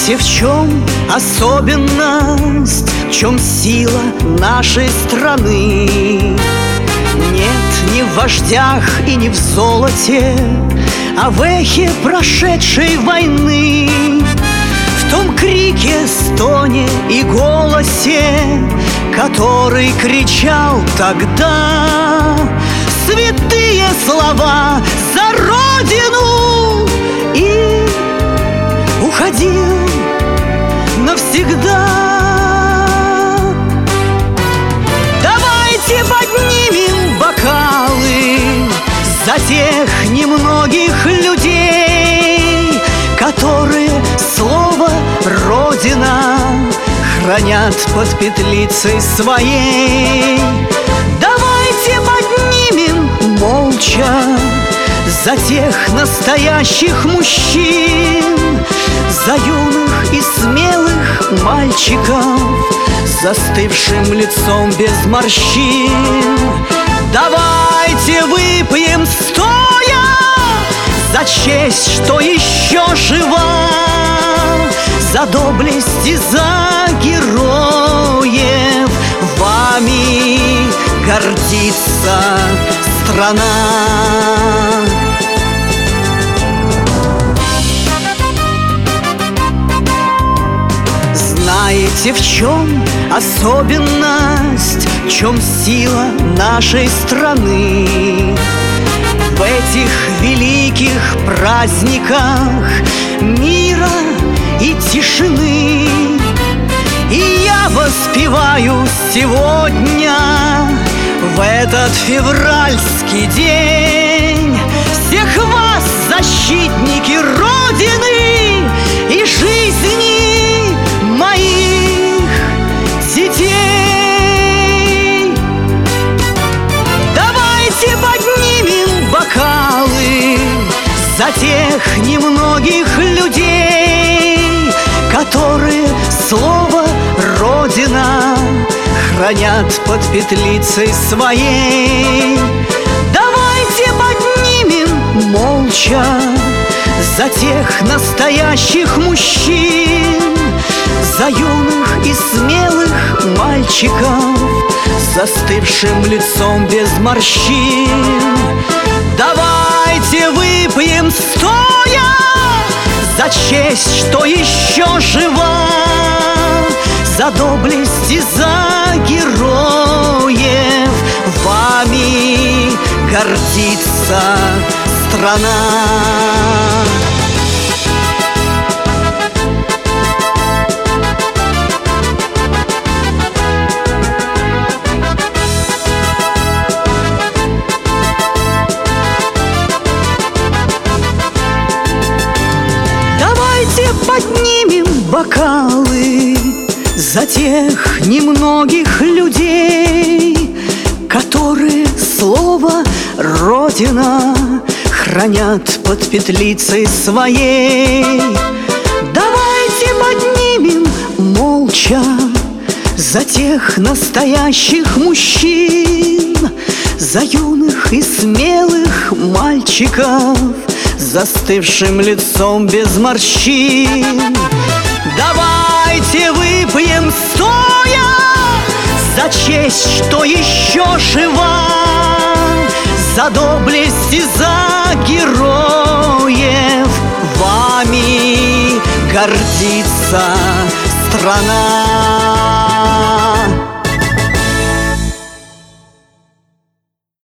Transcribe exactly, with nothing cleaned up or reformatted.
Знаете, в чем особенность, в чем сила нашей страны? Нет, не в вождях и не в золоте, а в эхе прошедшей войны, в том крике, стоне и голосе, который кричал тогда святые слова за Родину и уходил навсегда. Давайте поднимем бокалы за тех немногих людей, которые слово «Родина» хранят под петлицей своей. Давайте поднимем молча за тех настоящих мужчин, за юных и смелых мальчиков, застывшим лицом без морщин. Давайте выпьем стоя за честь, что еще жива, за доблесть и за героев. Вами гордится страна. Знаете, в чем особенность, в чем сила нашей страны? В этих великих праздниках мира и тишины. И я воспеваю сегодня, в этот февральский день, всех вас, защитники Родины и жизни моих детей. Давайте поднимем бокалы за тех немногих людей, которые слово «Родина» хранят под петлицей своей. Давайте поднимем молча за тех настоящих мужчин, за юных и смелых мальчиков, застывшим лицом без морщин. Давайте выпьем стоя за честь, что еще жива, за доблесть и за героев. Вами гордится страна. Поднимем бокалы за тех немногих людей, которые слово «Родина» хранят под петлицей своей. Давайте поднимем молча за тех настоящих мужчин, за юных и смелых мальчиков, застывшим лицом без морщин. Давайте выпьем стоя за честь, что еще жива, за доблесть и за героев. Вами гордится страна.